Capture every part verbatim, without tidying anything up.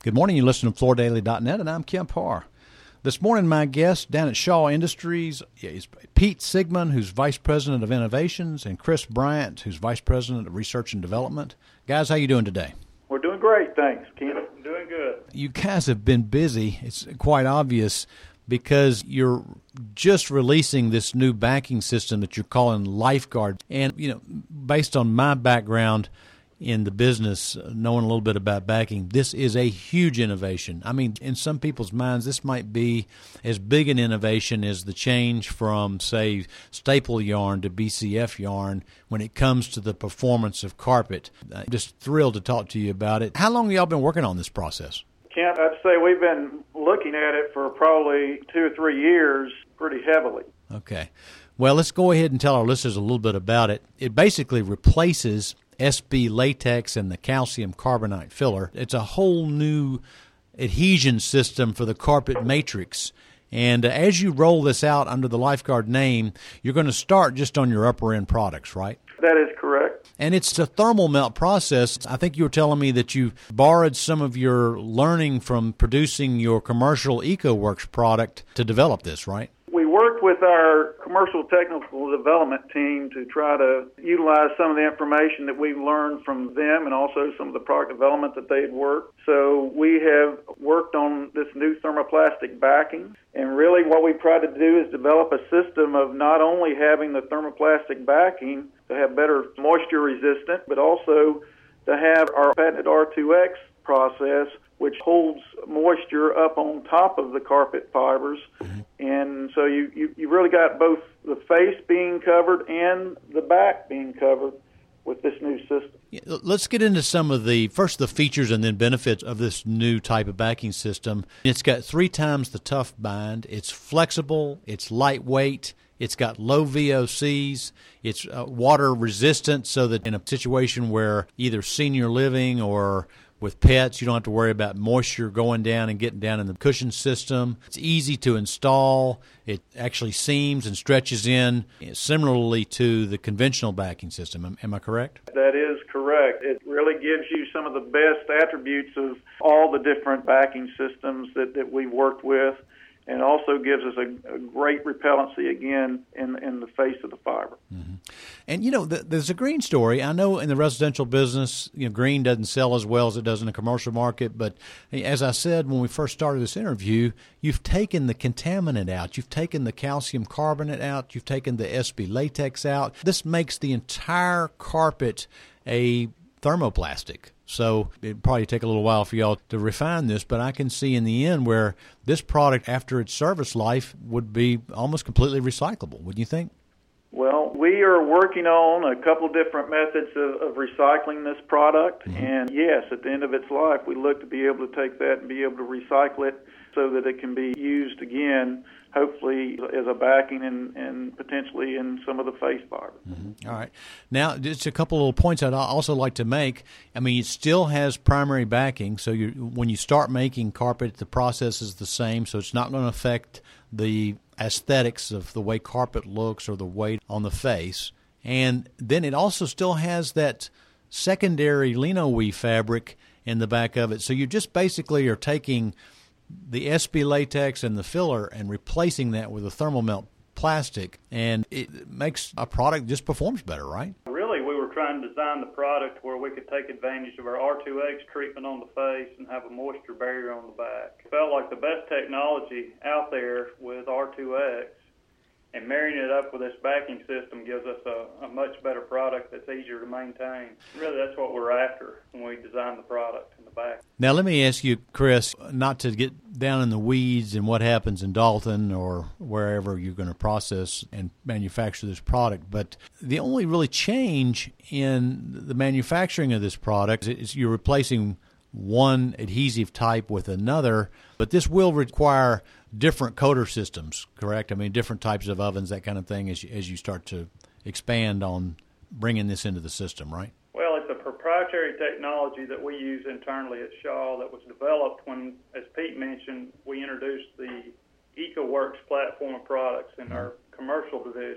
Good morning. You listen to floor daily dot net, and I'm Kemp Harr. This morning, my guest down at Shaw Industries is Pete Sigmund, who's Vice President of Innovations, and Chris Bryant, who's Vice President of Research and Development. Guys, how you doing today? We're doing great, thanks, Kent. Doing good. You guys have been busy. It's quite obvious because you're just releasing this new backing system that you're calling Lifeguard. And, you know, based on my background in the business, knowing a little bit about backing, this is a huge innovation. I mean, in some people's minds, this might be as big an innovation as the change from, say, staple yarn to B C F yarn when it comes to the performance of carpet. I'm just thrilled to talk to you about it. How long have y'all been working on this process? Kent, I'd say we've been looking at it for probably two or three years pretty heavily. Okay. Well, let's go ahead and tell our listeners a little bit about it. It basically replaces S B latex and the calcium carbonate filler. It's a whole new adhesion system for the carpet matrix. And uh, as you roll this out under the Lifeguard name, you're going to start just on your upper end products, right? That is correct. And it's a thermal melt process. I think you were telling me that you borrowed some of your learning from producing your commercial EcoWorks product to develop this, right? We worked with our commercial technical development team to try to utilize some of the information that we've learned from them and also some of the product development that they had worked. So we have worked on this new thermoplastic backing, and really what we tried to do is develop a system of not only having the thermoplastic backing to have better moisture resistant, but also to have our patented R two X process, which holds moisture up on top of the carpet fibers. Mm-hmm. And so you, you, you really got both the face being covered and the back being covered with this new system. Let's get into some of the, first the features and then benefits of this new type of backing system. It's got three times the tough bind. It's flexible. It's lightweight. It's got low V O Cs. It's uh, water resistant so that in a situation where either senior living or with pets, you don't have to worry about moisture going down and getting down in the cushion system. It's easy to install. It actually seams and stretches in similarly to the conventional backing system. Am, am I correct? That is correct. It really gives you some of the best attributes of all the different backing systems that, that we've worked with, and also gives us a, a great repellency, again, in, in the face of the fiber. Mm-hmm. And, you know, the, there's a green story. I know in the residential business, you know, green doesn't sell as well as it does in the commercial market. But as I said when we first started this interview, you've taken the contaminant out. You've taken the calcium carbonate out. You've taken the S B latex out. This makes the entire carpet a thermoplastic. So it'd probably take a little while for y'all to refine this, but I can see in the end where this product, after its service life, would be almost completely recyclable, wouldn't you think? Well, we are working on a couple different methods of, of recycling this product, mm-hmm. and yes, at the end of its life, we look to be able to take that and be able to recycle it so that it can be used again, hopefully as a backing and, and potentially in some of the face fiber. Mm-hmm. All right. Now, just a couple little points I'd also like to make. I mean, it still has primary backing, so you when you start making carpet, the process is the same, so it's not going to affect the aesthetics of the way carpet looks or the weight on the face. And then it also still has that secondary lino weave fabric in the back of it, so you just basically are taking the S B latex and the filler and replacing that with a thermal melt plastic, and it makes a product just performs better, right? Really, we were trying to design the product where we could take advantage of our R two X treatment on the face and have a moisture barrier on the back. It felt like the best technology out there with R two X, and marrying it up with this backing system gives us a, a much better product that's easier to maintain. Really, that's what we're after when we design the product in the back. Now, let me ask you, Chris, not to get down in the weeds and what happens in Dalton or wherever you're going to process and manufacture this product, but the only really change in the manufacturing of this product is you're replacing one adhesive type with another, but this will require different coater systems, correct? I mean, different types of ovens, that kind of thing, as you, as you start to expand on bringing this into the system, right? Well, it's a proprietary technology that we use internally at Shaw that was developed when, as Pete mentioned, we introduced the EcoWorks platform of products in our commercial division.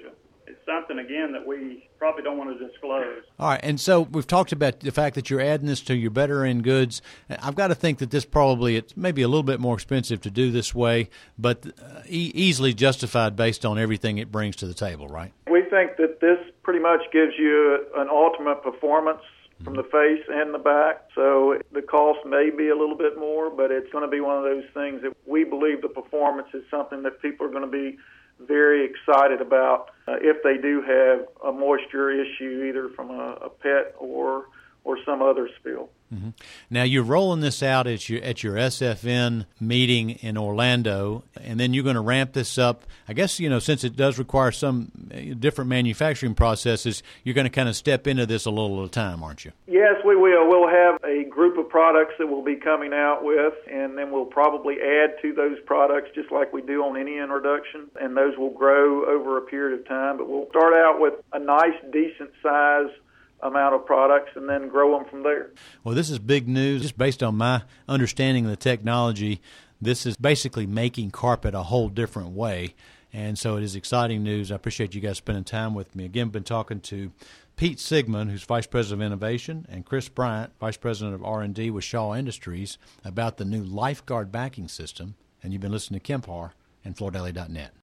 it's something, again, that we probably don't want to disclose. All right, and so we've talked about the fact that you're adding this to your better end goods. I've got to think that this probably, it's maybe a little bit more expensive to do this way, but uh, e- easily justified based on everything it brings to the table, right? We think that this pretty much gives you an ultimate performance from the face and the back. So the cost may be a little bit more, but it's going to be one of those things that we believe the performance is something that people are going to be very excited about uh, if they do have a moisture issue, either from a, a pet or or some other spill. Mm-hmm. Now, you're rolling this out at your at your S F N meeting in Orlando, and then you're going to ramp this up. I guess, you know, since it does require some different manufacturing processes, you're going to kind of step into this a little at a time, aren't you? Yes, we will. We'll have a group of products that we'll be coming out with, and then we'll probably add to those products just like we do on any introduction, and those will grow over a period of time. But we'll start out with a nice, decent size amount of products and then grow them from there. Well, this is big news. Just based on my understanding of the technology, this is basically making carpet a whole different way. And so it is exciting news. I appreciate you guys spending time with me. Again, been talking to Pete Sigmund, who's Vice President of Innovation, and Chris Bryant, Vice President of R and D with Shaw Industries, about the new LifeGuard backing system. And you've been listening to Kemp Harr and Florida Daily dot net.